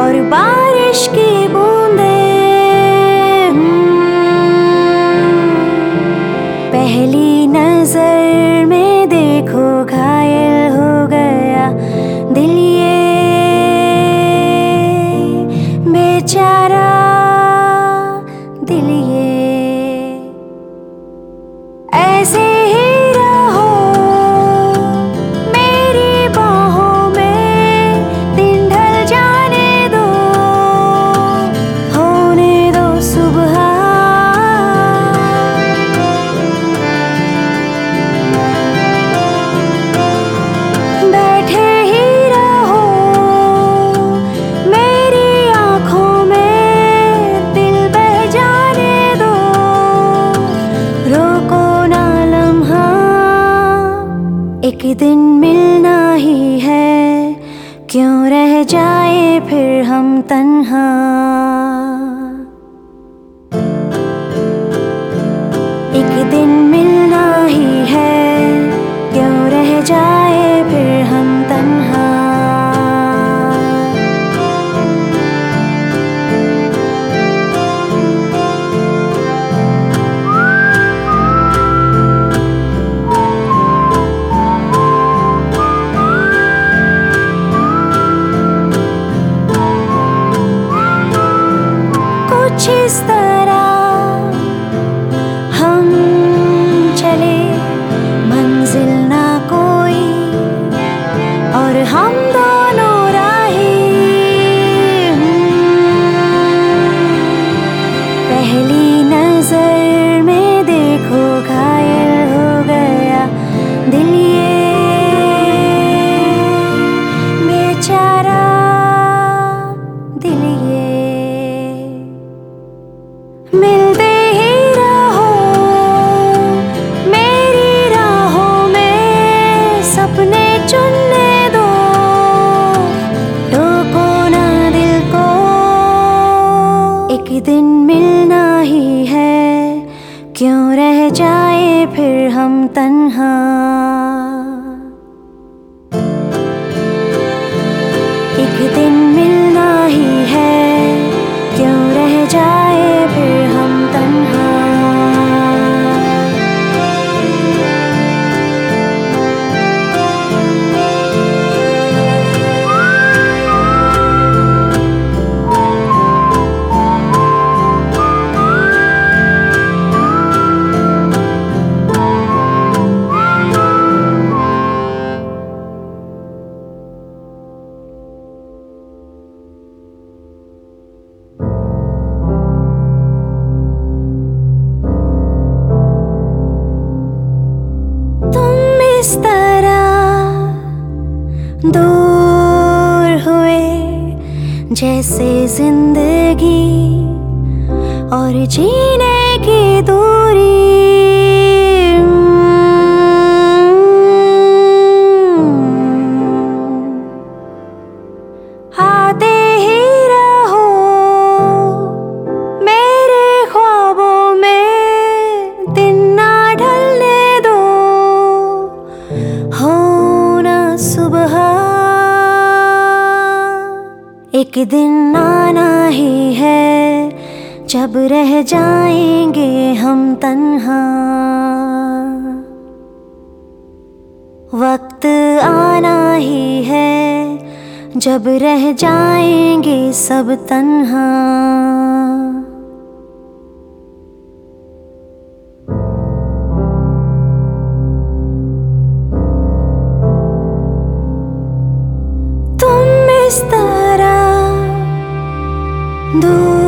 और बारिश की बूंदें। पहली नजर में देखो घायल हो गया दिल ये बेचारा दिल ये। ऐसे ही रहो मेरी बाहों में, दिन ढल जाने दो, होने दो सुबह। बैठे ही रहो मेरी आँखों में, दिल बह जाने दो, रोको ना लम्हा। एक दिन मिलना ही है, क्यों रह जाए फिर हम तन्हा। एक दिन मिलना ही है, क्यों रह जाए फिर हम तन्हा। कुछ इस तरह हम चले, मंजिल ना कोई और हम दोनों राही। पहली नजर में देखो घायल हो गया दिल ये बेचारा दिल ये। मिलते ही रहो मेरी राहों में, सपने चुनने दो, रोको ना दिल को। एक दिन मिलना ही है, क्यों रह जाए फिर हम तन्हा। एक दिन मिलना ही है, क्यों रह जाए फिर हम तन्हा। इस तरह दूर हुए जैसे जिंदगी और जीने की दूरी। आते ही रहो मेरे ख्वाबों में, दिन ना ढलने दो, होना सुबह। एक दिन आना ही है, जब रह जाएंगे हम तन्हा। वक्त आना ही है, जब रह जाएंगे सब तन्हा। तुम इस तरह दूर